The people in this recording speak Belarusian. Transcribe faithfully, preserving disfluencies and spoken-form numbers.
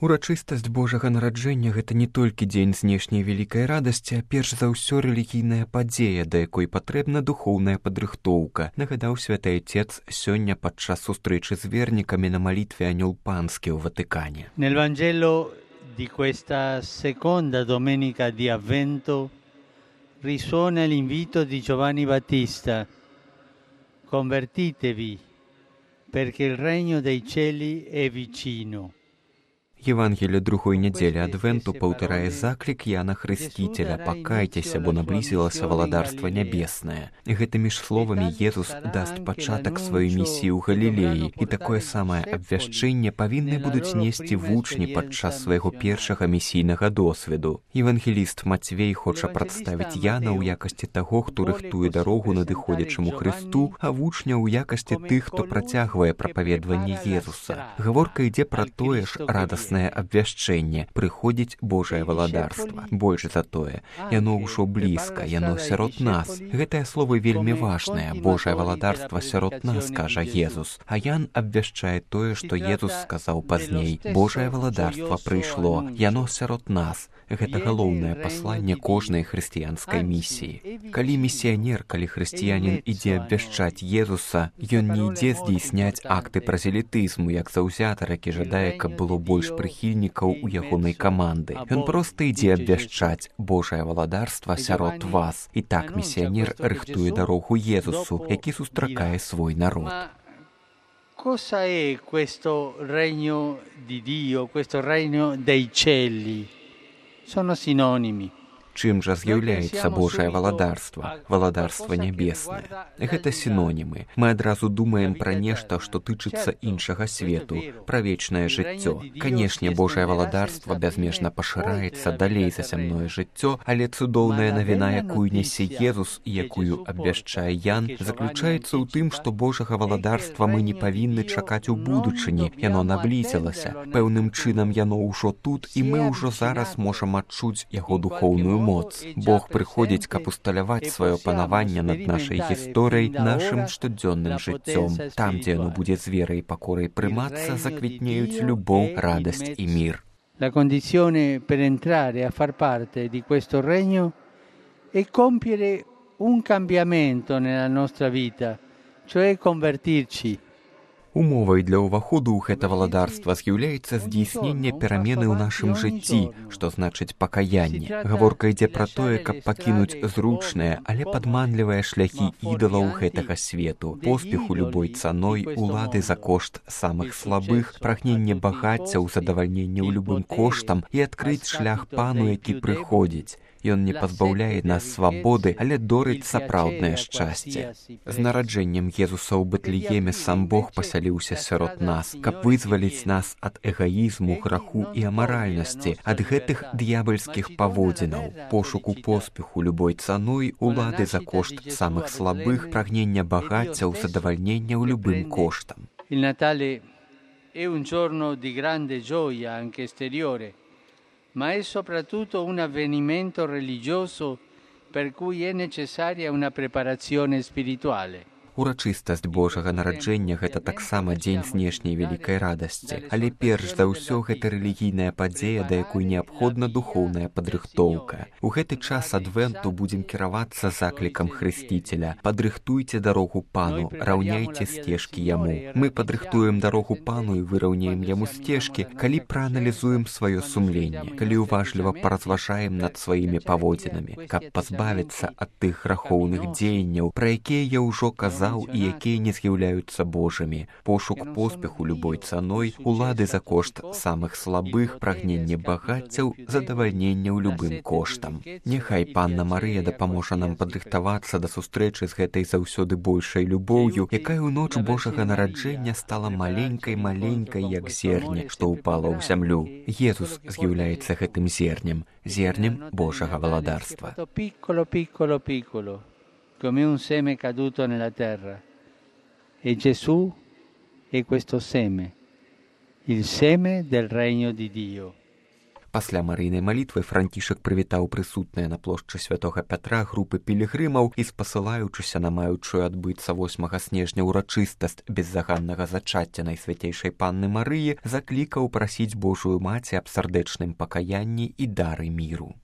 Урачыстасць Божага нараджэння — гэта не толькі дзень знешняй вялікай радасці, а перш за ўсё рэлігійная падзея, да якой патрэбна духоўная падрыхтоўка, нагадаў святы Отец сёння падчас сустрэчы з вернікамі на малітве Анёл Панскі ў Ватыкане. Nel Vangelo di questa seconda domenica di Avvento risuona l'invito di Giovanni Battista: convertitevi, perché il regno dei cieli è vicino. Евангелие другой нядзелі Адвенту паўтарае заклік Яна Хрысціцеля: «Пакайцеся, бо наблізілася валадарства нябеснае». Гэтымі ж словамі Езус дасць пачатак сваёй місіі ў Галілеі, і такое самае абвяшчэнне павінны будуць несці вучні падчас свайго першага місійнага досведу. Евангеліст Мацвей хоча прадставіць Яна ў якасці таго, хто рыхтуе дарогу надыходзячаму Хрысту, а вучня ў якасці тых, хто працягвае прапаведванне Езуса. Гаворка ідзе пра тое ж радаснае абвяшчэнне: прыходзіць Божае валадарства. Больш за тое, яно ўжо блізка, яно сярод нас. Гэтае слово вельмі важнае. Божае валадарства сярод нас, кажа Езус. А Ян абвяшчае тое, што Езус сказаў пазней: Божае валадарства прыйшло, яно сярод нас. Гэта галоўнае пасланне кожнай хрысціянскай місіі. Калі місіянер, калі хрысціянін ідзе абвяшчаць Езуса, ён не ідзе здзейсняць акты празелітызму, як заўзятар, які жадае, каб было больш прыхільнікаў у ягонай каманды. Ён проста ідзе абвяшчаць Божае валадарства сярод вас. І так місіянер рыхтуе дарогу Езусу, які сустракае свой народ. Cosa è questo regno di Dio, questo regno dei cieli? Sono sinonimi. Чым жа з'яўляецца Божае валадарства, валадарства нябеснае? Гэта сінонімы. Мы адразу думаем пра нешта, што тычыцца іншага свету, пра вечнае жыццё. Канешне, Божае валадарства бязмежна пашыраецца далей за зямное жыццё, але цудоўная навіна, якую нясе Езус і якую абвяшчае Ян, заключаецца ў тым, што Божага валадарства мы не павінны чакаць у будучыні. Яно наблізілася. Пэўным чынам яно ўжо тут, і мы ўжо зараз можам адчуць яго духоўную моц. Бог прыходзіць, каб усталяваць сваё панаванне над нашай гісторыяй, нашым штодзённым жыццём. Там, дзе яно будзе з верай і пакорай прымацца, заквітнеюць любоў, радасць і мір. La condizione per entrare a far parte di questo regno è compiere un cambiamento nella nostra vita, cioè convertirci. Умовай для ўваходу ў гэта валадарства з'яўляецца здзейсненне перамены ў нашым жыцці, што значыць пакаянне. Гаворка ідзе пра тое, каб пакінуць зручныя, але падманлівыя шляхі ідалаў гэтага свету, поспеху любой цаной, улады за кошт самых слабых, прагненне багацця ў задавальненне ў любым коштам і адкрыць шлях Пану, які прыходзіць. Ён не пазбаўляе нас свабоды, але дорыць сапраўднае шчасце. З нараджэннем Езуса ў Бэтлееме сам Бог пасяліўся сярод нас, каб вызваліць нас ад эгаізму, граху і амаральнасці, ад гэтых д'ябальскіх паводзінаў, пошуку поспеху любой цаной, улады за кошт самых слабых, прагнення багацця ў задавальнення ў любым коштам. Il Natale è un giorno di grande gioia anche esteriore, ma è soprattutto un avvenimento religioso per cui è necessaria una preparazione spirituale. Урачыстасць Божага нараджэння — гэта таксама дзень знешняй вялікай радасці. Але перш за ўсё гэта рэлігійная падзея, да якой неабходна духоўная падрыхтоўка. У гэты час Адвенту будзем кіравацца заклікам Хрысціцеля: «Падрыхтуйце дарогу Пану, раўняйце сцежкі Яму». Мы падрыхтуем дарогу Пану і выраўняем Яму сцежкі, калі прааналізуем сваё сумленне, калі уважліва паразважаем над сваімі паводзінамі, каб пазбавіцца ад тых грахоўных дзеянняў, пра якія я ўжо казаў і якія не з'яўляюцца Божымі, пошук поспеху любой цаной, улады за кошт самых слабых, прагненне багаццяў, задавальнення ў любым коштам. Няхай Панна Марыя дапаможа нам падрыхтавацца да сустрэчы з гэтай заўсёды большай любоўю, якая ў ноч Божага нараджэння стала маленькай-маленькай, як зерне, што ўпала ў зямлю. Езус з'яўляецца гэтым зернем, зернем Божага валадарства. Come un seme caduto nella terra. E Gesù è questo seme, il seme del regno di Dio. Пасля марыйнай малітвы Францішак прывітаў прысутныя на плошчы святога Пятра групы пілігрымаў і, спасылаючыся на маючую адбыцца восьмага снежня ўрачыстасць беззаганнага зачацця Найсвяцейшай Панны Марыі, заклікаў прасіць Божую Маці аб сардэчным пакаянні і дары міру.